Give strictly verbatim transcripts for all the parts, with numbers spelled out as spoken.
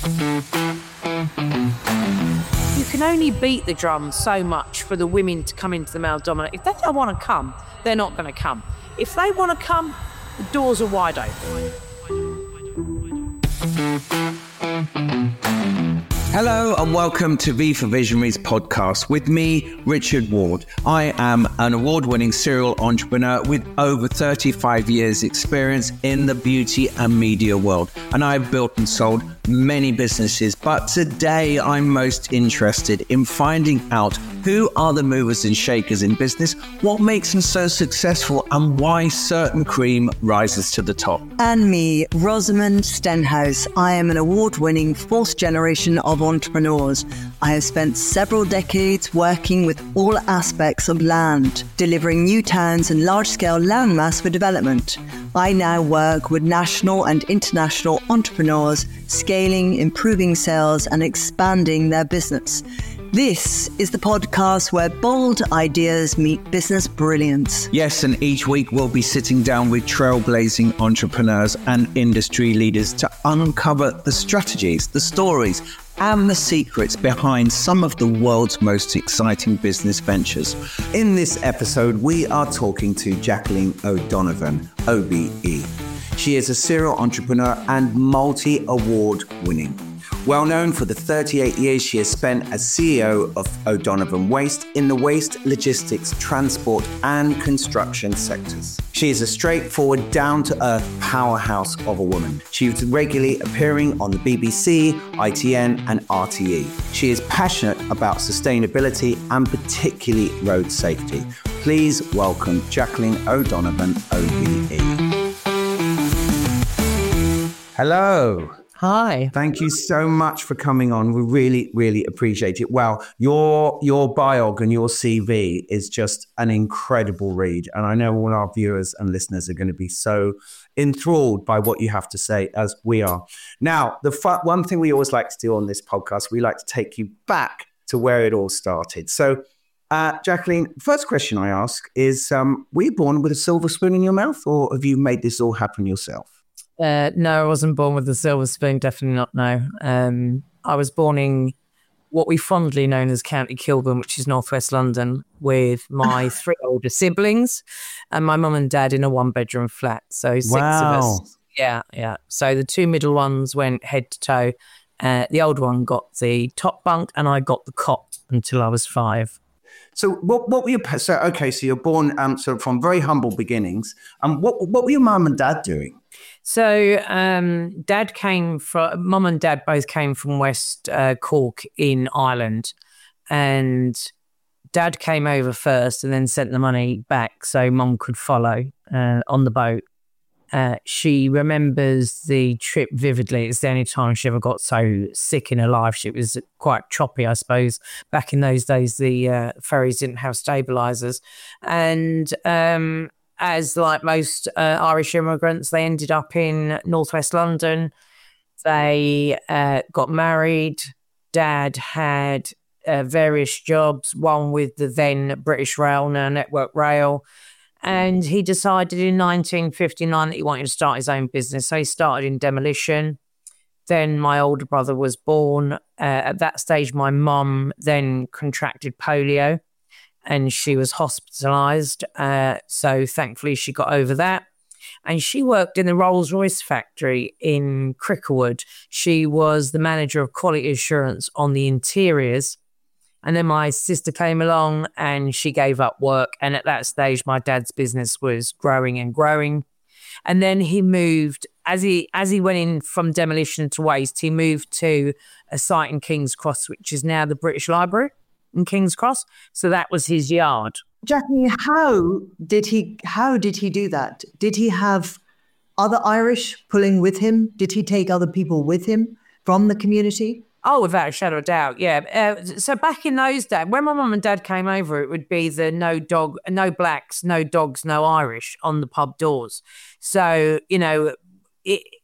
You can only beat the drum so much for the women to come into the male dominant. If they don't want to come, they're not going to come. If they want to come, the doors are wide open. Hello and welcome to V for Visionaries podcast with me, Richard Ward. I am an award-winning serial entrepreneur with over thirty-five years experience in the beauty and media world. And I've built and sold many businesses, but today I'm most interested in finding out who are the movers and shakers in business, what makes them so successful, and why certain cream rises to the top. And me, Rosamund Stenhouse. I am an award-winning fourth generation of entrepreneurs. I have spent several decades working with all aspects of land, delivering new towns and large-scale landmass for development. I now work with national and international entrepreneurs, scaling, improving sales, and expanding their business. This is the podcast where bold ideas meet business brilliance. Yes, and each week we'll be sitting down with trailblazing entrepreneurs and industry leaders to uncover the strategies, the stories, and the secrets behind some of the world's most exciting business ventures. In this episode, we are talking to Jacqueline O'Donovan, O B E. She is a serial entrepreneur and multi-award winning. Well known for the thirty-eight years she has spent as C E O of O'Donovan Waste in the waste, logistics, transport and construction sectors. She is a straightforward, down-to-earth powerhouse of a woman. She is regularly appearing on the B B C, I T N and R T E. She is passionate about sustainability and particularly road safety. Please welcome Jacqueline O'Donovan, O B E. Hello. Hi. Thank you so much for coming on. We really, really appreciate it. Wow, your your biog and your C V is just an incredible read. And I know all our viewers and listeners are going to be so enthralled by what you have to say, as we are. Now, the fu- one thing we always like to do on this podcast, we like to take you back to where it all started. So, uh, Jacqueline, first question I ask is, um, were you born with a silver spoon in your mouth, or have you made this all happen yourself? Uh, no, I wasn't born with a silver spoon, definitely not, no. Um, I was born in what we fondly known as County Kilburn, which is northwest London, with my three older siblings and my mum and dad in a one-bedroom flat. So six Wow. of us. Yeah, yeah. So the two middle ones went head to toe. Uh, the older one got the top bunk and I got the cot until I was five. So what what were your so okay? So you're born um sort of from very humble beginnings. And um, what what were your mum and dad doing? So um, dad came from mum and dad both came from West uh, Cork in Ireland, and dad came over first and then sent the money back so mum could follow uh, on the boat. Uh, she remembers the trip vividly. It's the only time she ever got so sick in her life. She was quite choppy, I suppose. Back in those days, the uh, ferries didn't have stabilisers. And um, as like most uh, Irish immigrants, they ended up in northwest London. They uh, got married. Dad had uh, various jobs, one with the then British Rail, now Network Rail. And he decided in nineteen fifty-nine that he wanted to start his own business. So he started in demolition. Then my older brother was born. Uh, at that stage, my mum then contracted polio and she was hospitalised. Uh, so thankfully she got over that. And she worked in the Rolls-Royce factory in Cricklewood. She was the manager of quality assurance on the interiors. And then my sister came along and she gave up work. And at that stage, my dad's business was growing and growing. And then he moved, as he as he went in from demolition to waste, he moved to a site in King's Cross, which is now the British Library in King's Cross. So that was his yard. Jackie, how did he how did he do that? Did he have other Irish pulling with him? Did he take other people with him from the community? Oh, without a shadow of doubt, yeah. Uh, so back in those days, when my mum and dad came over, it would be the no dog, no blacks, no dogs, no Irish on the pub doors. So, you know, it,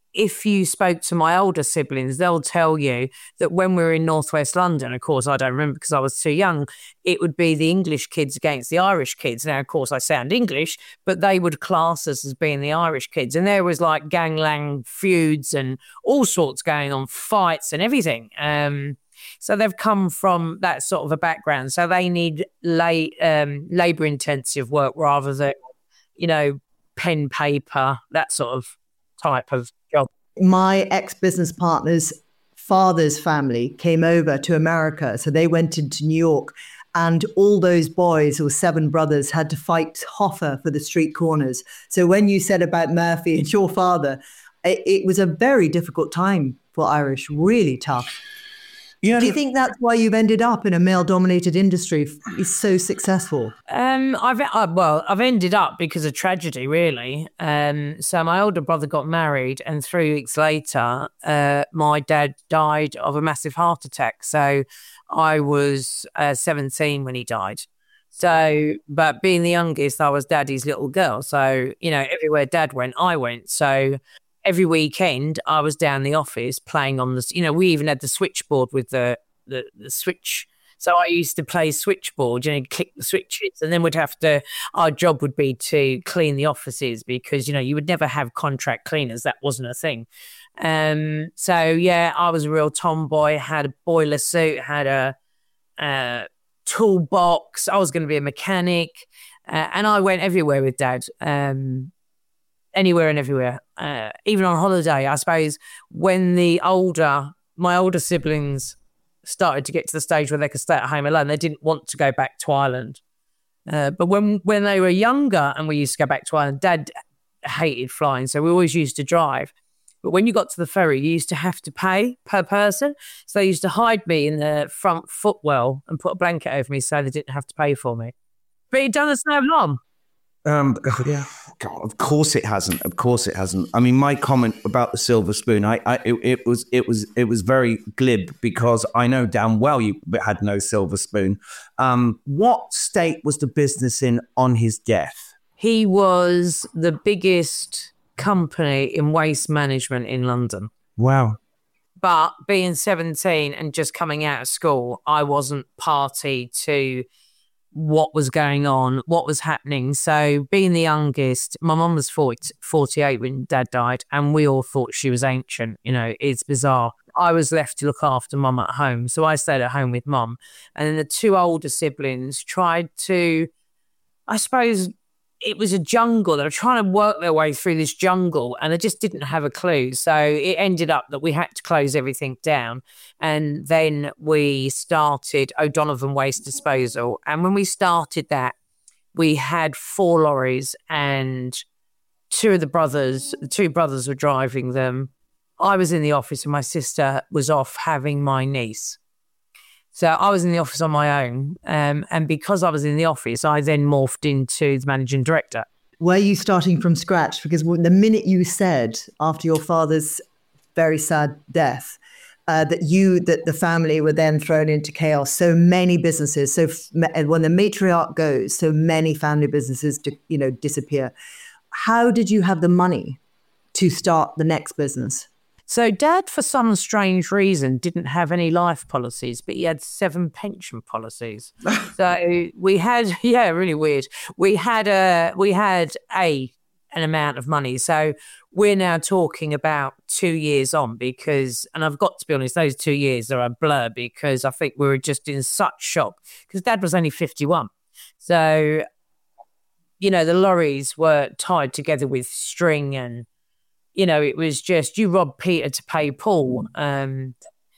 if you spoke to my older siblings, they'll tell you that when we were in northwest London, of course, I don't remember because I was too young, it would be the English kids against the Irish kids. Now, of course, I sound English, but they would class us as being the Irish kids. And there was like gangland feuds and all sorts going on, fights and everything. Um, so they've come from that sort of a background. So they need la- um, labour-intensive work rather than, you know, pen, paper, that sort of type of job. My ex-business partner's father's family came over to America. So they went into New York, and all those boys, or seven brothers, had to fight Hoffa for the street corners. So when you said about Murphy and your father, it, it was a very difficult time for Irish, really tough. Yeah. Do you think that's why you've ended up in a male-dominated industry? It's so successful. Um, I've uh, well, I've ended up because of tragedy, really. Um, so my older brother got married, and three weeks later, uh, my dad died of a massive heart attack. So I was uh, seventeen when he died. So, but being the youngest, I was daddy's little girl. So, you know, everywhere dad went, I went. So every weekend I was down the office playing on the, you know, we even had the switchboard with the, the, the switch. So I used to play switchboard, you know, click the switches, and then we'd have to, our job would be to clean the offices because, you know, you would never have contract cleaners. That wasn't a thing. Um, so yeah, I was a real tomboy, had a boiler suit, had a, uh, toolbox. I was going to be a mechanic, uh, and I went everywhere with dad. Um, Anywhere and everywhere, uh, even on holiday. I suppose when the older, my older siblings started to get to the stage where they could stay at home alone, they didn't want to go back to Ireland. Uh, but when when they were younger and we used to go back to Ireland, Dad hated flying, so we always used to drive. But when you got to the ferry, you used to have to pay per person. So they used to hide me in the front footwell and put a blanket over me so they didn't have to pay for me. But it done us no harm. Um, yeah, God, of course it hasn't. Of course it hasn't. I mean, my comment about the silver spoon, I, I, it, it was, it was, it was very glib because I know damn well you had no silver spoon. Um, what state was the business in on his death? He was the biggest company in waste management in London. Wow. But being seventeen and just coming out of school, I wasn't party to what was going on, what was happening. So being the youngest, my mum was forty, forty-eight when Dad died, and we all thought she was ancient. You know, it's bizarre. I was left to look after Mum at home. So I stayed at home with Mum. And then the two older siblings tried to, I suppose, it was a jungle. They were trying to work their way through this jungle, and they just didn't have a clue. So it ended up that we had to close everything down. And then we started O'Donovan Waste Disposal. And when we started that, we had four lorries, and two of the brothers, the two brothers were driving them. I was in the office and my sister was off having my niece. So I was in the office on my own, um, and because I was in the office, I then morphed into the managing director. Were you starting from scratch? Because the minute you said, after your father's very sad death, uh, that you, that the family were then thrown into chaos, so many businesses, so f- when the matriarch goes, so many family businesses, you know, disappear. How did you have the money to start the next business? So Dad, for some strange reason, didn't have any life policies, but he had seven pension policies. So we had, yeah, really weird. We had a, we had a, an amount of money. So we're now talking about two years on because, and I've got to be honest, those two years are a blur because I think we were just in such shock because Dad was only fifty-one. So, you know, the lorries were tied together with string, and you know, it was just, you rob Peter to pay Paul. Um,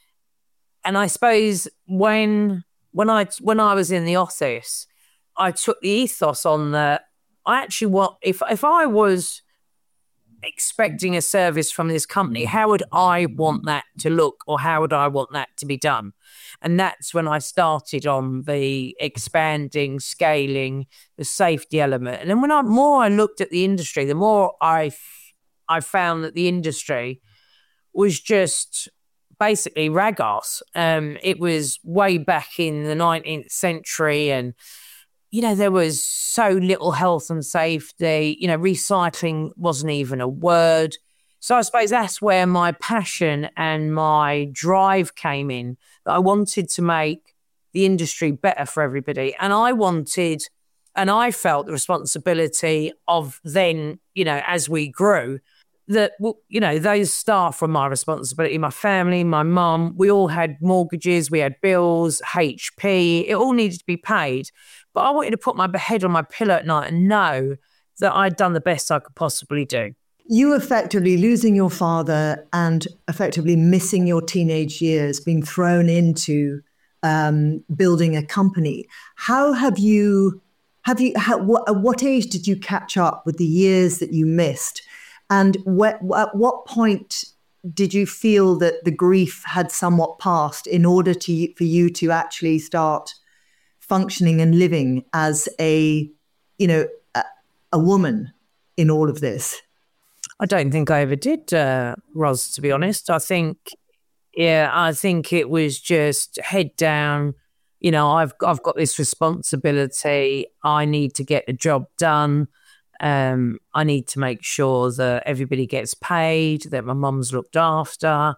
and I suppose when when I when I was in the office, I took the ethos on that I actually want, if if I was expecting a service from this company, how would I want that to look, or how would I want that to be done? And that's when I started on the expanding, scaling, the safety element. And then when I more I looked at the industry, the more I I found that the industry was just basically rag-ass. Um, it was way back in the nineteenth century, and, you know, there was so little health and safety. You know, recycling wasn't even a word. So I suppose that's where my passion and my drive came in, that I wanted to make the industry better for everybody. And I wanted, and I felt the responsibility of then, you know, as we grew, that, you know, those staff were my responsibility, my family, my mum, we all had mortgages, we had bills, H P, it all needed to be paid. But I wanted to put my head on my pillow at night and know that I'd done the best I could possibly do. You effectively losing your father and effectively missing your teenage years, being thrown into um, building a company. How have you, have you, how, what, at what age did you catch up with the years that you missed? And what, at what point did you feel that the grief had somewhat passed in order to for you to actually start functioning and living as a, you know, a, a woman in all of this? I don't think I ever did, uh, Ros, to be honest. I think, yeah, I think it was just head down. You know, I've I've got this responsibility. I need to get the job done. Um, I need to make sure that everybody gets paid, that my mum's looked after.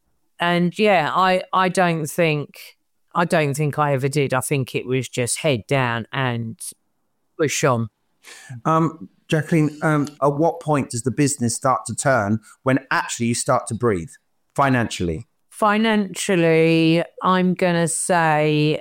And yeah, I, I don't think I don't think I ever did. I think it was just head down and push on. Um, Jacqueline, um, at what point does the business start to turn when actually you start to breathe financially? Financially, I'm going to say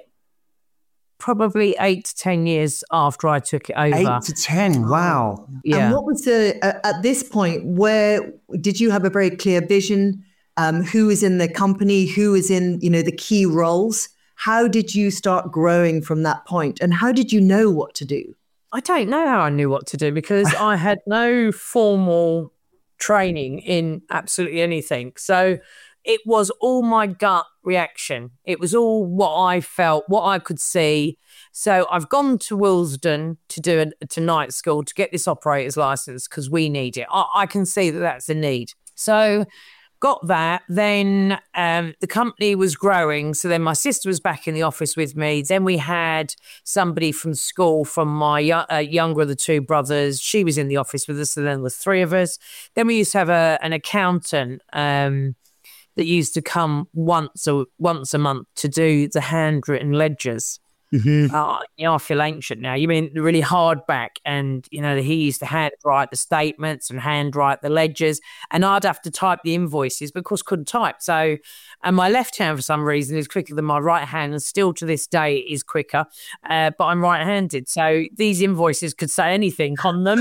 probably eight to ten years after I took it over. Eight to ten, wow. Yeah. And what was the, uh, at this point, where did you have a very clear vision? Um, who is in the company? Who is in, you know, the key roles? How did you start growing from that point? And how did you know what to do? I don't know how I knew what to do because I had no formal training in absolutely anything. So it was all my gut reaction. It was all what I felt, what I could see. So I've gone to Willesden to do a to night school to get this operator's license because we need it. I, I can see that that's a need. So got that. Then um, the company was growing. So then my sister was back in the office with me. Then we had somebody from school, from my uh, younger of the two brothers. She was in the office with us. So then there was three of us. Then we used to have a, an accountant um, that used to come once a, once a month to do the handwritten ledgers. Mm-hmm. Uh, you know, I feel ancient now. You mean really hard back, and you know he used to handwrite the statements and handwrite the ledgers, and I'd have to type the invoices because couldn't type. So, and my left hand for some reason is quicker than my right hand, and still to this day is quicker. Uh, but I'm right-handed, so these invoices could say anything on them.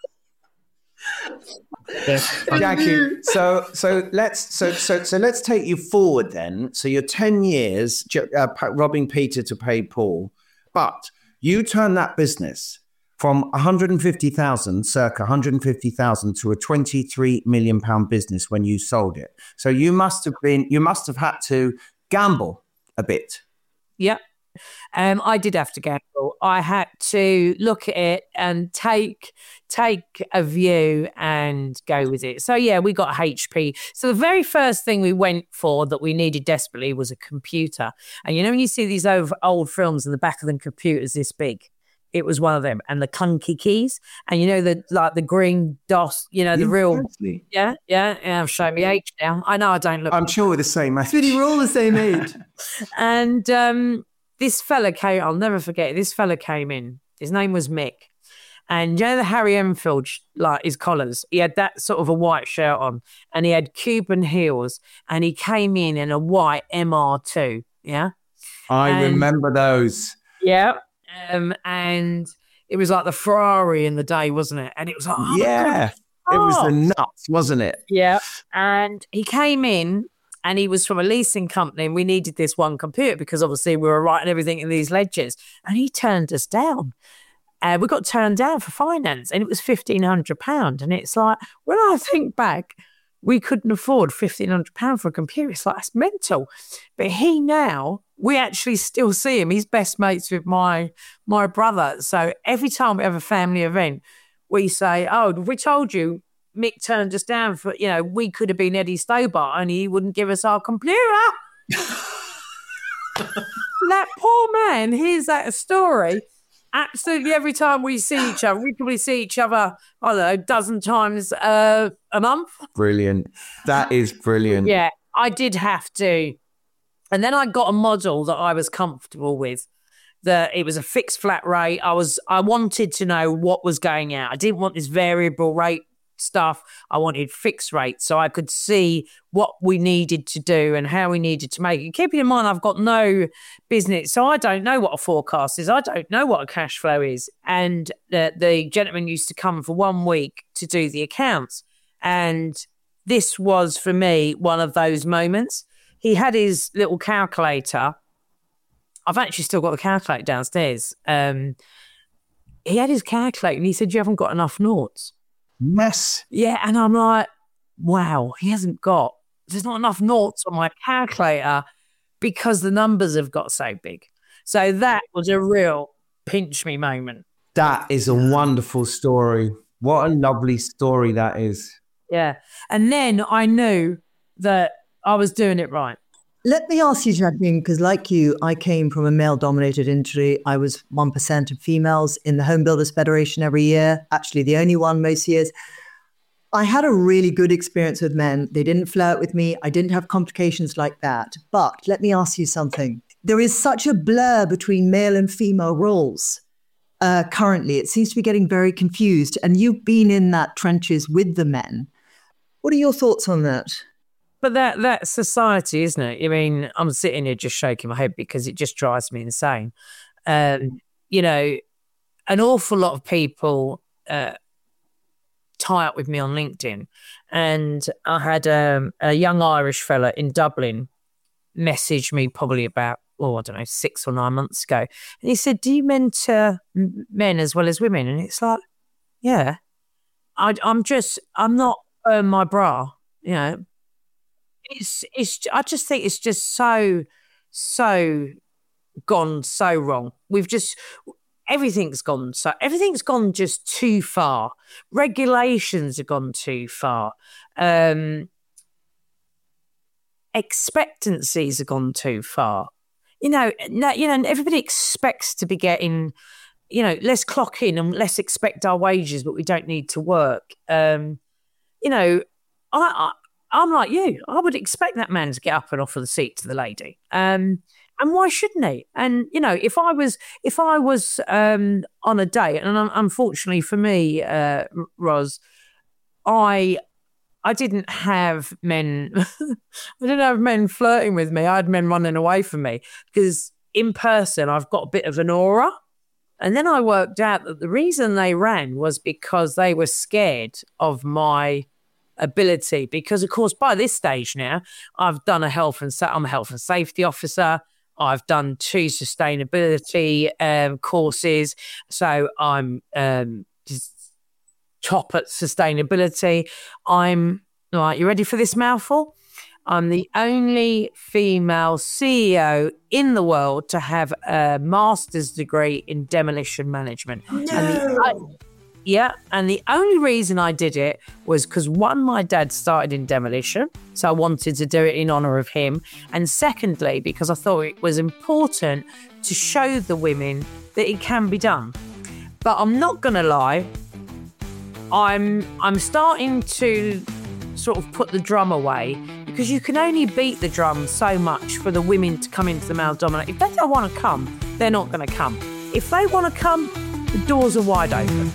Jackie, so so let's so so so let's take you forward then. So you're ten years uh, robbing Peter to pay Paul, but you turn that business from one hundred fifty thousand, circa one hundred fifty thousand, to a twenty-three million pound business when you sold it. So you must have been you must have had to gamble a bit. Yep. Um, I did have to gamble. I had to look at it and take take a view and go with it. So yeah, we got H P. So the very first thing we went for that we needed desperately was a computer. And you know when you see these old, old films and the back of the computer's this big, it was one of them. And the clunky keys, and you know the like the green DOS, you know the yeah, real. Absolutely. Yeah, yeah, yeah. I'm showing me age now. I know I don't look. I'm sure we're the same age. Sweetie, we're all the same age. And um. This fella came, I'll never forget it. This fella came in. His name was Mick. And you know the Harry Enfield, like his collars? He had that sort of a white shirt on. And he had Cuban heels. And he came in in a white M R two. Yeah? I and, remember those. Yeah. Um, and it was like the Ferrari in the day, wasn't it? And it was like, oh, yeah. It was the nuts, wasn't it? Yeah. And he came in. And he was from a leasing company, and we needed this one computer because obviously we were writing everything in these ledgers. And he turned us down. Uh, we got turned down for finance, and it was fifteen hundred pounds. And it's like, when I think back, we couldn't afford fifteen hundred pounds for a computer. It's like, that's mental. But he now, we actually still see him. He's best mates with my my brother. So every time we have a family event, we say, oh, we told you, Mick turned us down for, you know, we could have been Eddie Stobart and he wouldn't give us our computer. That poor man hears that story Absolutely every time we see each other. We probably see each other, I don't know, a dozen times uh, a month. Brilliant. That is brilliant. Yeah, I did have to. And then I got a model that I was comfortable with. That it was a fixed flat rate. I was I wanted to know what was going out. I didn't want this variable rate stuff. I wanted fixed rates so I could see what we needed to do and how we needed to make it. Keeping in mind, I've got no business, so I don't know what a forecast is. I don't know what a cash flow is. And the, the gentleman used to come for one week to do the accounts. And this was, for me, one of those moments. He had his little calculator. I've actually still got the calculator downstairs. Um, he had his calculator and he said, you haven't got enough noughts. Yes. Yeah, and I'm like, wow, he hasn't got, there's not enough noughts on my calculator because the numbers have got so big. So that was a real pinch me moment. That is a wonderful story. What a lovely story that is. Yeah. And then I knew that I was doing it right. Let me ask you, Jacqueline, because like you, I came from a male-dominated industry. I was one percent of females in the Home Builders Federation every year, actually the only one most years. I had a really good experience with men. They didn't flirt with me. I didn't have complications like that. But let me ask you something. There is such a blur between male and female roles uh, currently. It seems to be getting very confused. And you've been in that trenches with the men. What are your thoughts on that? But that that's society, isn't it? I mean, I'm sitting here just shaking my head because it just drives me insane. Um, you know, an awful lot of people uh, tie up with me on LinkedIn. And I had um, a young Irish fella in Dublin message me probably about, oh, I don't know, six or nine months ago. And he said, do you mentor men as well as women? And it's like, yeah, I, I'm just, I'm not uh, my bra, you know. It's, it's, I just think it's just so, so gone so wrong. We've just, everything's gone so, everything's gone just too far. Regulations have gone too far. Um, expectancies have gone too far. You know, no, you know, everybody expects to be getting, you know, let's clock in and let's expect our wages, but we don't need to work. Um, you know, I, I I'm like you. I would expect that man to get up and offer the seat to the lady. Um, and why shouldn't he? And, you know, if I was if I was um, on a date, and unfortunately for me, uh, Ros, I I didn't have men, I didn't have men flirting with me. I had men running away from me because in person, I've got a bit of an aura. And then I worked out that the reason they ran was because they were scared of my ability, because of course by this stage now I've done a health and sa- I'm a health and safety officer. I've done two sustainability um, courses, so I'm um, just top at sustainability. I'm right. You ready for this mouthful? I'm the only female C E O in the world to have a master's degree in demolition management. No. And the, I, Yeah, and the only reason I did it was because, one, my dad started in demolition, so I wanted to do it in honour of him. And secondly, because I thought it was important to show the women that it can be done. But I'm not going to lie, I'm I'm starting to sort of put the drum away, because you can only beat the drum so much for the women to come into the male dominant. If they don't want to come, they're not going to come. If they want to come, the doors are wide open.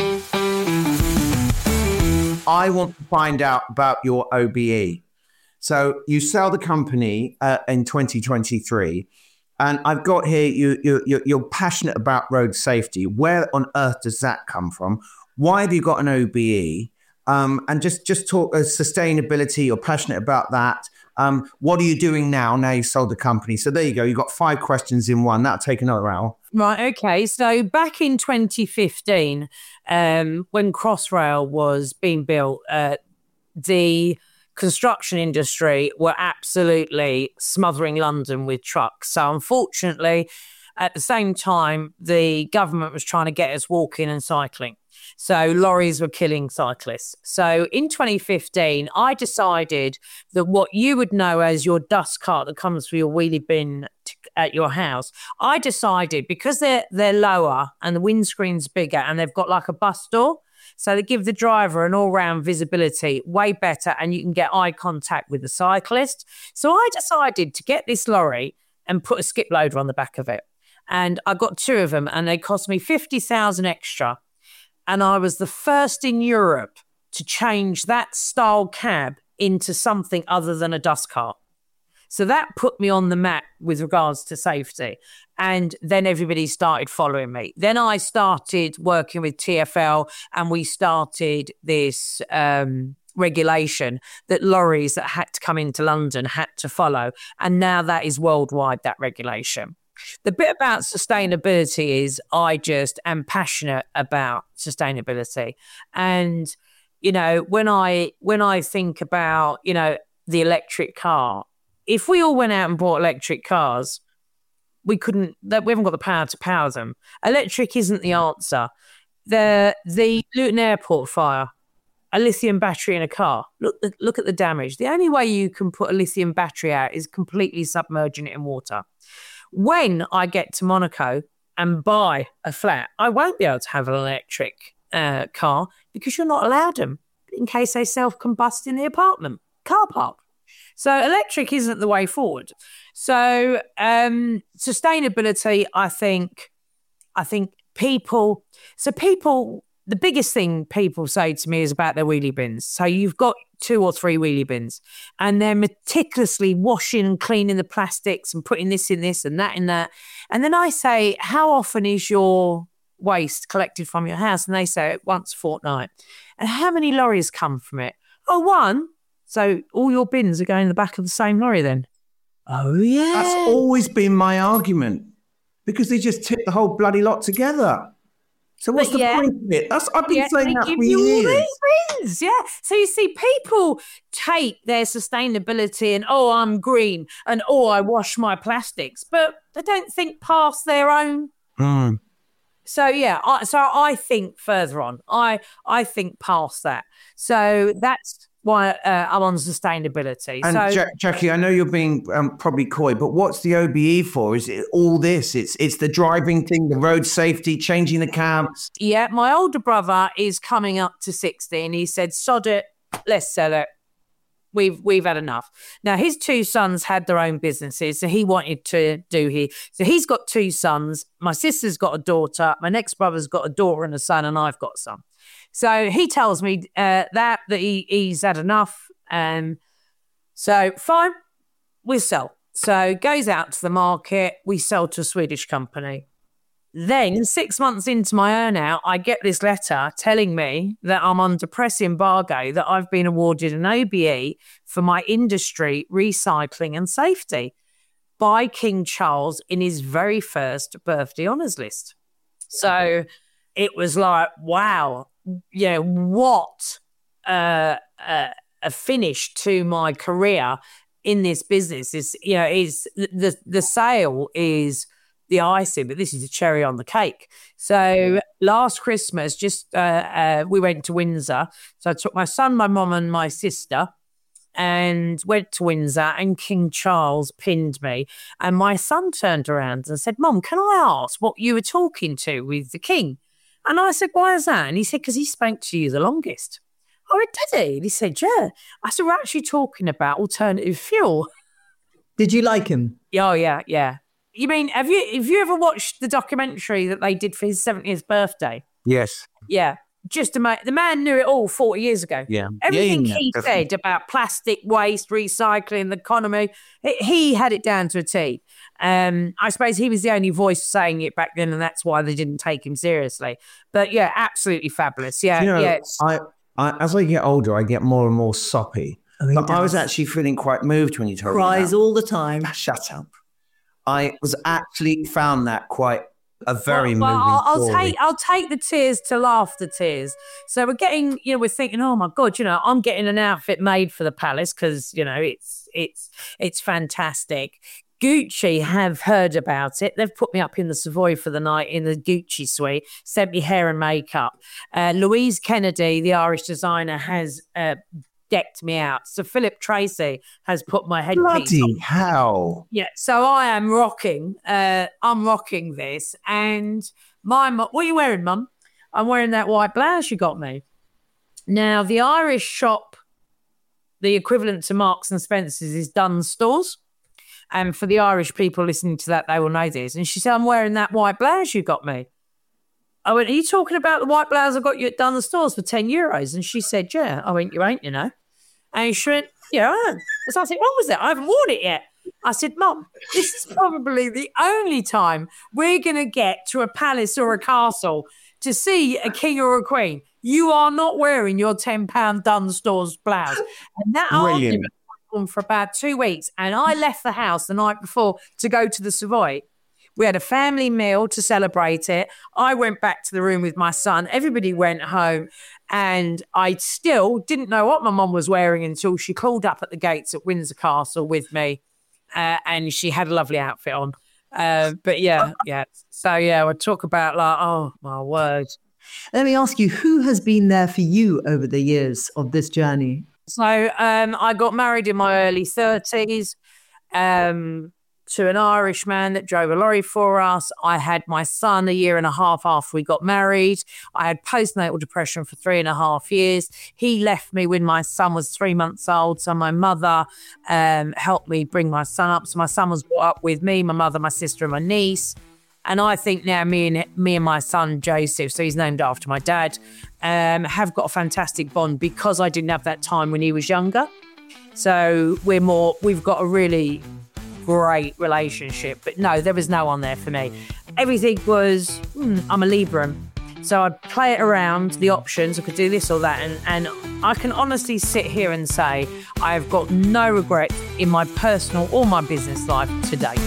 I want to find out about your O B E. So you sell the company uh, in twenty twenty-three, and I've got here you, you, you're passionate about road safety. Where on earth does that come from? Why have you got an O B E? Um, and just, just talk uh, sustainability, you're passionate about that. Um, what are you doing now, now you've sold the company? So there you go. You've got five questions in one. That'll take another hour. Right, okay. So back in twenty fifteen, um, when Crossrail was being built, uh, the construction industry were absolutely smothering London with trucks. So unfortunately, at the same time, the government was trying to get us walking and cycling. So lorries were killing cyclists. So in twenty fifteen, I decided that what you would know as your dust cart that comes for your wheelie bin at your house. I decided because they're they're lower and the windscreen's bigger and they've got like a bus door, so they give the driver an all-round visibility way better, and you can get eye contact with the cyclist. So I decided to get this lorry and put a skip loader on the back of it. And I got two of them, and they cost me fifty thousand extra. And I was the first in Europe to change that style cab into something other than a dust cart. So that put me on the map with regards to safety. And then everybody started following me. Then I started working with T F L, and we started this um, regulation that lorries that had to come into London had to follow. And now that is worldwide, that regulation. The bit about sustainability is I just am passionate about sustainability. And, you know, when I when I think about, you know, the electric car, if we all went out and bought electric cars, we couldn't, we haven't got the power to power them. Electric isn't the answer. The the Luton Airport fire, a lithium battery in a car. Look, look at the damage. The only way you can put a lithium battery out is completely submerging it in water. When I get to Monaco and buy a flat, I won't be able to have an electric uh, car because you're not allowed them in case they self-combust in the apartment car park. So electric isn't the way forward. So um, sustainability, I think, I think people, so people, the biggest thing people say to me is about their wheelie bins. So you've got two or three wheelie bins and they're meticulously washing and cleaning the plastics and putting this in this and that in that. And then I say, how often is your waste collected from your house? And they say once a fortnight. And how many lorries come from it? Oh, one. So all your bins are going in the back of the same lorry then? Oh, yeah. That's always been my argument, because they just tip the whole bloody lot together. So what's but the yeah. point of it? That's, I've been yeah, saying that for years. Bins, yeah. So you see, people take their sustainability and, oh, I'm green, and, oh, I wash my plastics, but they don't think past their own. Mm. So, yeah, I, so I think further on. I, I think past that. So that's why uh, I'm on sustainability. And so, ja- Jackie, I know you're being um, probably coy, but what's the O B E for? Is it all this? It's it's the driving thing, the road safety, changing the cabs. Yeah, my older brother is coming up to sixty, and he said, "Sod it, let's sell it. We've we've had enough." Now his two sons had their own businesses, so he wanted to do he. So he's got two sons. My sister's got a daughter. My next brother's got a daughter and a son, and I've got a son. So he tells me uh, that, that he, he's had enough. Um, so fine, we sell. So goes out to the market. We sell to a Swedish company. Then six months into my earnout, I get this letter telling me that I'm under press embargo, that I've been awarded an O B E for my industry, recycling and safety by King Charles in his very first birthday honours list. So it was like, wow. Yeah, what uh, uh, a finish to my career in this business is. You know, is the the sale is the icing, but this is a cherry on the cake. So last Christmas, just uh, uh, we went to Windsor. So I took my son, my mum, and my sister, and went to Windsor. And King Charles pinned me, and my son turned around and said, "Mum, can I ask what you were talking to with the King?" And I said, "Why is that?" And he said, "Because he spoke to you the longest." I went, "Did he?" And he said, "Yeah." I said, "We're actually talking about alternative fuel." Did you like him? Oh, yeah, yeah. You mean, have you have you ever watched the documentary that they did for his seventieth birthday? Yes. Yeah. Just amazing. The man knew it all forty years ago. Yeah. Everything yeah, yeah, he definitely. said about plastic waste, recycling, the economy, he had it down to a T. Um, I suppose he was the only voice saying it back then, and that's why they didn't take him seriously. But yeah, absolutely fabulous. Yeah, you know, yeah. I, I, as I get older, I get more and more soppy. Oh, but I was actually feeling quite moved when you told Cries me that. all the time. Shut up. I was actually found that quite a very well, well, moving I'll, I'll story. take I'll take the tears to laugh the tears. So we're getting, you know, we're thinking, oh my God, you know, I'm getting an outfit made for the palace because, you know, it's it's it's fantastic. Gucci have heard about it. They've put me up in the Savoy for the night in the Gucci suite, sent me hair and makeup. Uh, Louise Kennedy, the Irish designer, has uh, decked me out. So Philip Tracy has put my headpiece Bloody on. hell. Yeah, so I am rocking, uh, I'm rocking this. And my mum, what are you wearing, Mum? I'm wearing that white blouse you got me. Now, the Irish shop, the equivalent to Marks and Spencer's is Dunnes Stores. And for the Irish people listening to that, they will know this. And she said, I'm wearing that white blouse you got me. I went, are you talking about the white blouse I got you at Dunnes Stores for ten euros? And she said, yeah. I went, you ain't, you know. And she went, yeah, I am. So I said, what was that? I haven't worn it yet. I said, Mum, this is probably the only time we're going to get to a palace or a castle to see a king or a queen. You are not wearing your ten pound Dunnes Stores blouse. And that Brilliant. argument went on for about two weeks. And I left the house the night before to go to the Savoy. We had a family meal to celebrate it. I went back to the room with my son. Everybody went home. And I still didn't know what my mum was wearing until she called up at the gates at Windsor Castle with me. Uh, and she had a lovely outfit on. Uh, but yeah, yeah. So yeah, we'll talk about like, oh, my word. Let me ask you, who has been there for you over the years of this journey? So um, I got married in my early thirties. Um to an Irish man that drove a lorry for us. I had my son a year and a half after we got married. I had postnatal depression for three and a half years. He left me when my son was three months old. So my mother um, helped me bring my son up. So my son was brought up with me, my mother, my sister and my niece. And I think now me and me and my son, Joseph, so he's named after my dad, um, have got a fantastic bond because I didn't have that time when he was younger. So we're more, we've got a really great relationship. But no, there was no one there for me. Everything was, hmm, I'm a Libran. So I'd play it around, the options, I could do this or that. And, and I can honestly sit here and say I've got no regrets in my personal or my business life to date.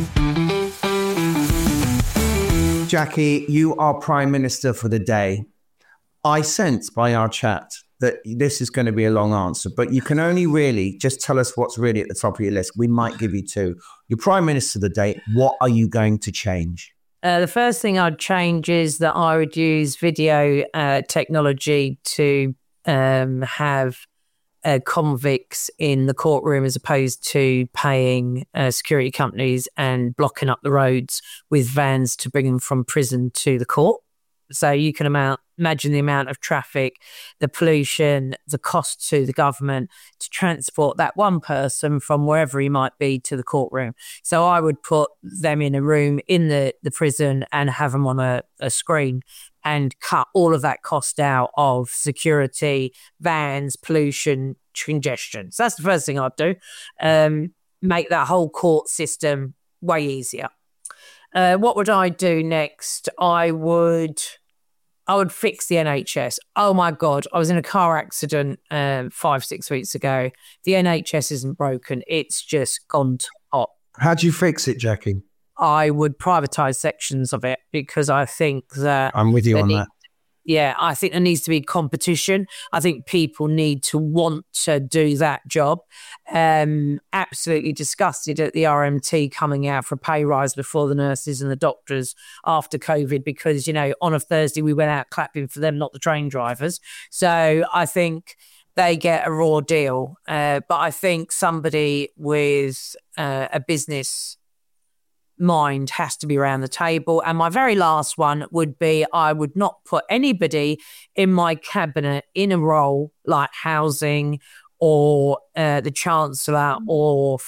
Jackie, you are Prime Minister for the day. I sense by our chat that this is going to be a long answer, but you can only really just tell us what's really at the top of your list. We might give you two. You're Prime Minister of the day. What are you going to change? Uh, the first thing I'd change is that I would use video uh, technology to um, have uh, convicts in the courtroom as opposed to paying uh, security companies and blocking up the roads with vans to bring them from prison to the court. So you can amount, imagine the amount of traffic, the pollution, the cost to the government to transport that one person from wherever he might be to the courtroom. So I would put them in a room in the, the prison and have them on a, a screen and cut all of that cost out of security, vans, pollution, congestion. So that's the first thing I'd do. Um, make that whole court system way easier. Uh, what would I do next? I would, I would fix the N H S. Oh my God, I was in a car accident um, five, six weeks ago. The N H S isn't broken; it's just gone to pot. How do you fix it, Jackie? I would privatise sections of it because I think that I'm with you on need, that. Yeah, I think there needs to be competition. I think people need to want to do that job. Um, absolutely disgusted at the R M T coming out for a pay rise before the nurses and the doctors after COVID because, you know, on a Thursday we went out clapping for them, not the train drivers. So I think they get a raw deal. Uh, but I think somebody with uh, a business mind has to be around the table. And my very last one would be I would not put anybody in my cabinet in a role like housing or uh, the Chancellor or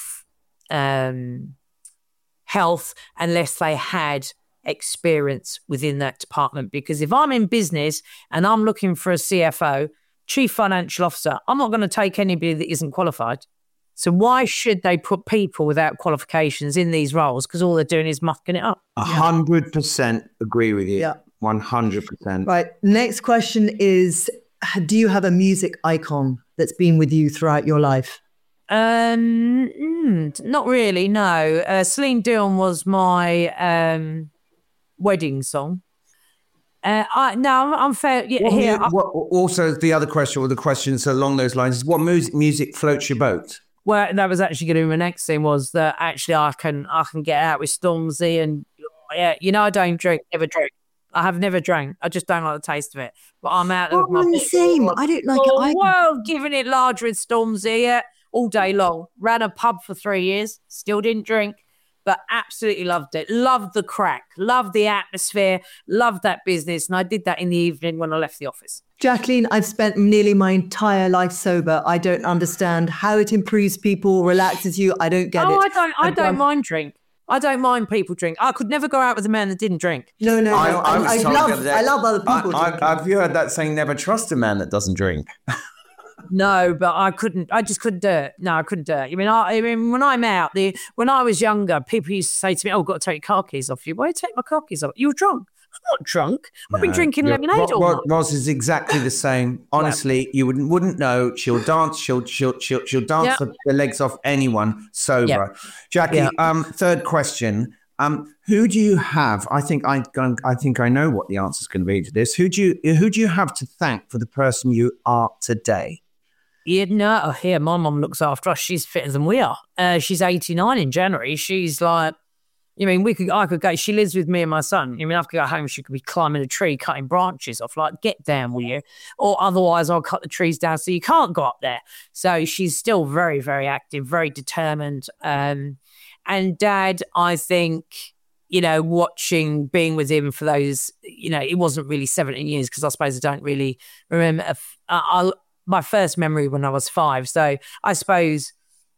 um, health unless they had experience within that department. Because if I'm in business and I'm looking for a C F O, Chief Financial Officer, I'm not going to take anybody that isn't qualified. So why should they put people without qualifications in these roles? Because all they're doing is mucking it up. A hundred percent agree with you. Yeah. One hundred percent. Right. Next question is, do you have a music icon that's been with you throughout your life? Um, mm, not really, no. Uh, Celine Dion was my um, wedding song. Uh, I, no, I'm fair. Yeah, What here, mu- what, also, the other question, or the questions along those lines, is what music, music floats your boat? Well, that was actually going to be my next thing was that actually I can I can get out with Stormzy and yeah, you know I don't drink, never drink. I have never drank. I just don't like the taste of it. But I'm out of Oh, my I'm the same. I don't like it. I well, giving it larger in Stormzy yeah, all day long. Ran a pub for three years. Still didn't drink, but absolutely loved it. Loved the crack. Loved the atmosphere. Loved that business. And I did that in the evening when I left the office. Jacqueline, I've spent nearly my entire life sober. I don't understand how it improves people, relaxes you. I don't get oh, it. I don't. I I've don't done- mind drink. I don't mind people drink. I could never go out with a man that didn't drink. No, no, no. I, I, I, was I, told love, the other day- I love other people I, drinking. I, have you heard that saying, never trust a man that doesn't drink? No, but I couldn't. I just couldn't do it. No, I couldn't do it. I mean, I, I mean, when I'm out, the when I was younger, people used to say to me, "Oh, I've got to take your car keys off you." Why do you take my car keys off? You're drunk. I'm not drunk. I've been drinking Yeah, lemonade Ro- all Ro- night. Ros is exactly the same. Honestly, you wouldn't wouldn't know. She'll dance. She'll she'll she'll, she'll dance Yeah. the, the legs off anyone sober. Yeah. Jackie, Yeah. um, third question. Um, who do you have? I think I I think I know what the answer is going to be to this. Who do you who do you have to thank for the person you are today? Yeah, no, oh, here, my mum looks after us. She's fitter than we are. Uh, she's eighty-nine in January. She's like, you mean, we could, I could go, she lives with me and my son. You mean, I could go home, she could be climbing a tree, cutting branches off, like, get down, will you? Or otherwise, I'll cut the trees down so you can't go up there. So she's still very, very active, very determined. Um, and Dad, I think, you know, watching, being with him for those, you know, it wasn't really seventeen years because I suppose I don't really remember. If, uh, I'll, my first memory when I was five. So I suppose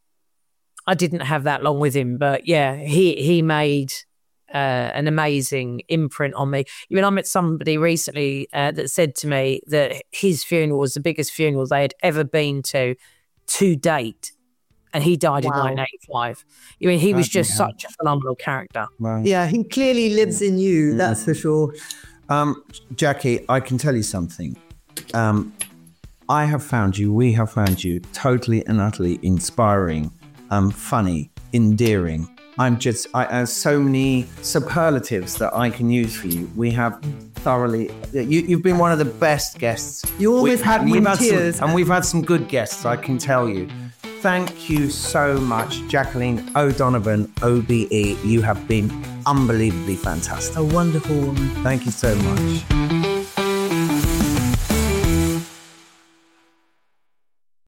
I didn't have that long with him, but yeah, he he made uh, an amazing imprint on me. I mean, I met somebody recently uh, that said to me that his funeral was the biggest funeral they had ever been to to date, and he died Wow. in nineteen eighty-five. I mean, he was Bloody just hell. such a phenomenal character. Wow. Yeah, he clearly lives in you, that's for sure. Um, Jackie, I can tell you something. Um, I have found you, we have found you totally and utterly inspiring, um, funny, endearing. I'm just, I have so many superlatives that I can use for you. We have thoroughly, you, you've been one of the best guests. You always We've had me we've in had some- tears. and we've had some good guests, I can tell you. Thank you so much, Jacqueline O'Donovan, O B E. You have been unbelievably fantastic. A wonderful woman. Thank you so much.